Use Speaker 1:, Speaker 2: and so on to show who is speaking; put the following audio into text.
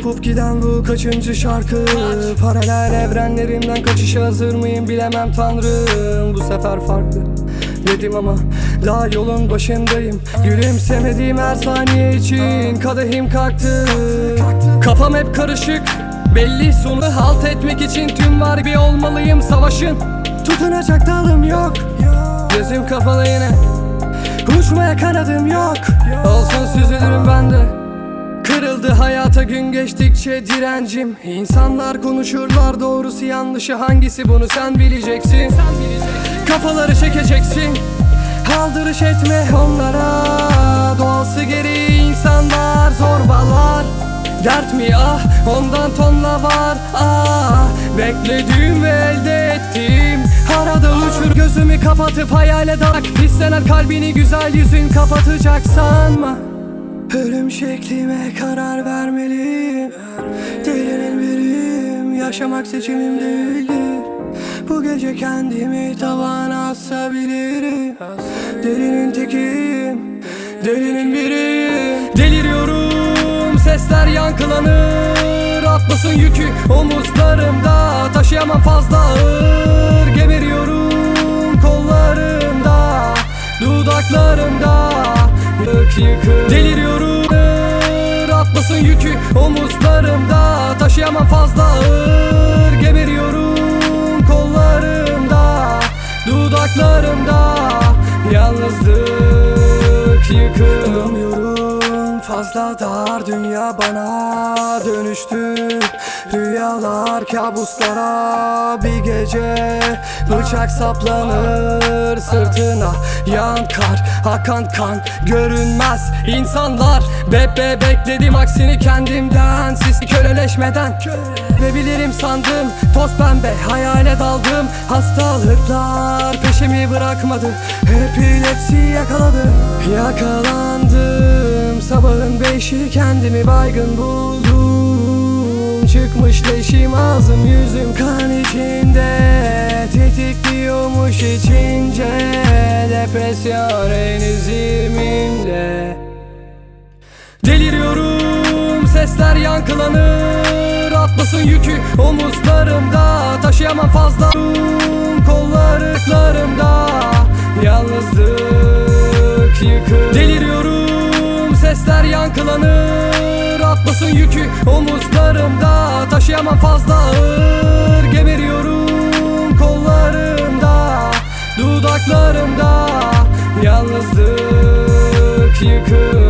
Speaker 1: Kopup giden bu kaçıncı şarkı? Paralel evrenlerimden kaçışa hazır mıyım bilemem tanrım. Bu sefer farklı dedim ama daha yolun başındayım. Gülümsemediğim her saniye için kadehim kalktı. Kafam hep karışık, belli sonu halt etmek için tüm var bir olmalıyım savaşın. Tutunacak dalım yok, gözüm kapalı yine, uçmaya kanadım yok. Olsun süzülürüm ben de. Kırıldı hayata gün geçtikçe direncim. İnsanlar konuşurlar, doğrusu yanlışı hangisi bunu sen bileceksin. Kafaları çekeceksin, aldırış etme onlara. Doğası gereği insanlar zorbalar. Dert mi ah, ondan tonla var ah. Beklediğim ve elde ettiğim arada uçur. Gözümü kapatıp hayale dalak, pislenen kalbini güzel yüzün kapatacak sanma. Ölüm şeklime karar vermeliyim. Delinin biriyim, yaşamak seçimim değildir. Bu gece kendimi tavana asabilirim. Delinin tekiyim, delinin biriyim. Deliriyorum, sesler yankılanır. Atlasın yükü omuzlarımda, taşıyamam fazla ağır. Geberiyorum kollarımda, dudaklarımda yıkık. Deliriyorum, atlasın yükü omuzlarımda, taşıyamam fazla ağır. Geberiyorum kollarımda, dudaklarımda yalnızlık yıkık. Anlamıyorum, fazla dar dünya bana dönüştü. Rüyalar kabuslara, bir gece bıçak saplanır sırtına. Yan kar, akan kan görünmez insanlar. Bekledim aksini kendimden, siz köleleşmeden. Ve bilirim sandım, toz pembe hayale daldım. Hastalıklar peşimi bırakmadı, epilepsi yakaladı. Yakalandım, sabahın 5'i kendimi baygın buldum. Çıkmış leşim, ağzım yüzüm kan içinde, tetikliyormuş içince. Depresyon henüz 20'imde. Deliriyorum, sesler yankılanır. Atlasın yükü omuzlarımda, taşıyamam fazla kollarımda yalnızlık yıkık. Deliriyorum, sesler yankılanır. Atlasın yükü omuzlarımda, taşıyamam fazla ağır. Geberiyorum kollarımda, dudaklarımda yalnızlık yıkık.